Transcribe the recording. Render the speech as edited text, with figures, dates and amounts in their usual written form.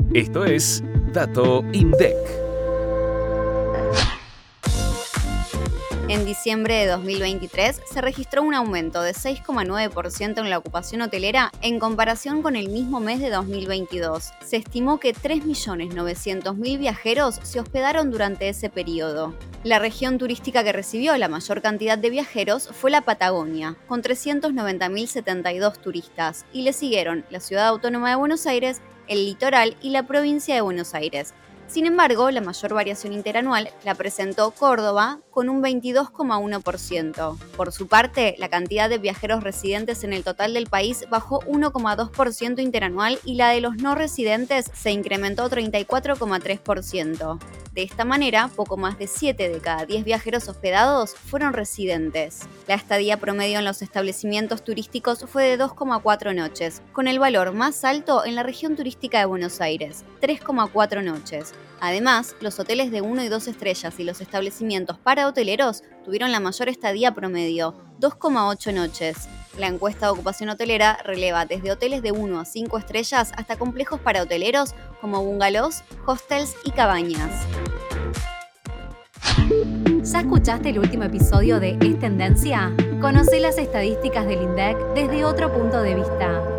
Esto es Dato INDEC. En diciembre de 2023 se registró un aumento de 6,9% en la ocupación hotelera en comparación con el mismo mes de 2022. Se estimó que 3.900.000 viajeros se hospedaron durante ese periodo. La región turística que recibió la mayor cantidad de viajeros fue la Patagonia, con 390.072 turistas, y le siguieron la Ciudad Autónoma de Buenos Aires, el Litoral y la provincia de Buenos Aires. Sin embargo, la mayor variación interanual la presentó Córdoba con un 22,1%. Por su parte, la cantidad de viajeros residentes en el total del país bajó 1,2% interanual y la de los no residentes se incrementó 34,3%. De esta manera, poco más de 7 de cada 10 viajeros hospedados fueron residentes. La estadía promedio en los establecimientos turísticos fue de 2,4 noches, con el valor más alto en la región turística de Buenos Aires, 3,4 noches. Además, los hoteles de 1 y 2 estrellas y los establecimientos para hoteleros tuvieron la mayor estadía promedio, 2,8 noches. La encuesta de ocupación hotelera releva desde hoteles de 1 a 5 estrellas hasta complejos para hoteleros como bungalows, hostels y cabañas. ¿Ya escuchaste el último episodio de Es Tendencia? Conoce las estadísticas del INDEC desde otro punto de vista.